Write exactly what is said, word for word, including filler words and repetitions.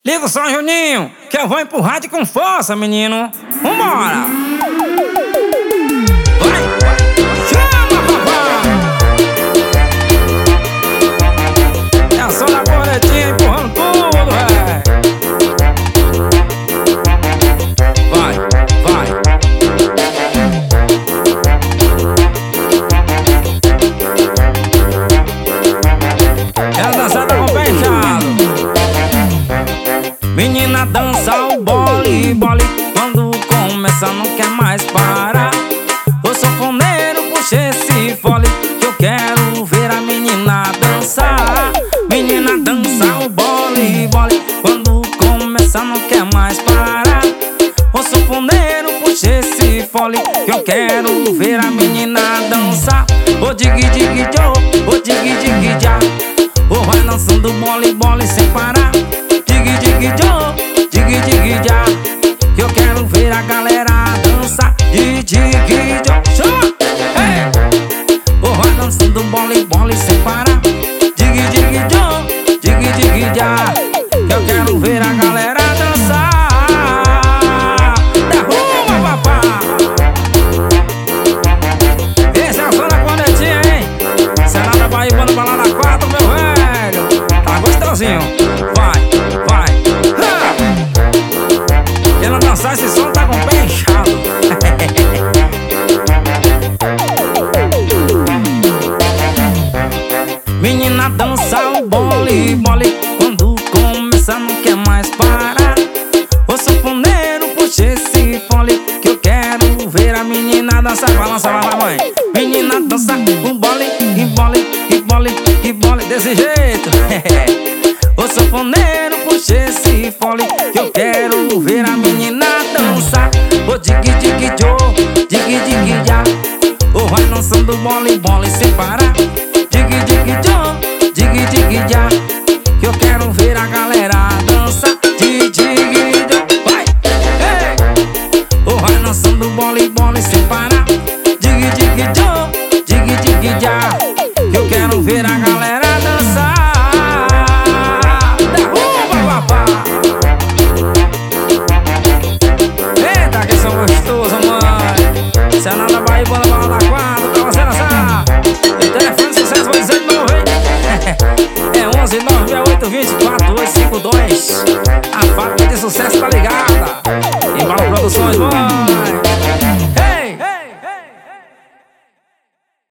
Liga o som, Juninho, que eu vou empurrar de com força, menino. Vambora! Vai, vai, chama, papai! É a som da cornetinha empurrando tudo, véi. Vai, vai. É a dançada com penteado. Menina dança o bole, bole. Quando começa não quer mais parar. O sanfoneiro puxa esse fole, que eu quero ver a menina dançar. Menina dança o bole, bole. Quando começa não quer mais parar. O sanfoneiro puxa esse fole, que eu quero ver a menina dançar. O dig dig jo, o dig dig já. O vai dançando bole, bole sem parar. Dig dig jo, dig dig já. Que eu quero ver a galera dançar. Dig dig jo, chama! Hey! O vai dançando bole, bole sem parar. Dig dig jo, dig dig já. Que eu quero ver a galera dançar. Derruba, papá! Esse é o som da cornetinha, hein? Senada Paraibana, balada quatro, meu velho. Tá gostosinho. Vai, vai. Ha! Ela dançar esse som tá com o pé inchado. Menina dança o bole, bole. Quando começa não quer mais parar. O sanfoneiro puxa esse fole, que eu quero ver a menina dançar. Balança, vai, vai, mãe. Menina dança o bole, e bole, e bole, e bole. Desse jeito. O sanfoneiro puxa esse fole, que eu quero ver a menina dançar. O dig dig jo, dig dig já. O vai dançando bole, bole sem parar. Dig dig jo, dig dig já. Que eu quero ver a galera dançar. Dig dig jo, vai, hey! O vai dançando bole, bole sem parar. Dig dig jo, dig dig já. Que eu quero ver a galera dançar. Derruba, papá! Eita, que som gostoso, mãe. Senada Paraibana, balada quatro, pra você dançar. E telefone sucesso, vou dizer de novo, hein? É onze nove seis oito dois quatro oito cinco dois. A fábrica de sucesso tá ligada. Embalo Produções, mãe.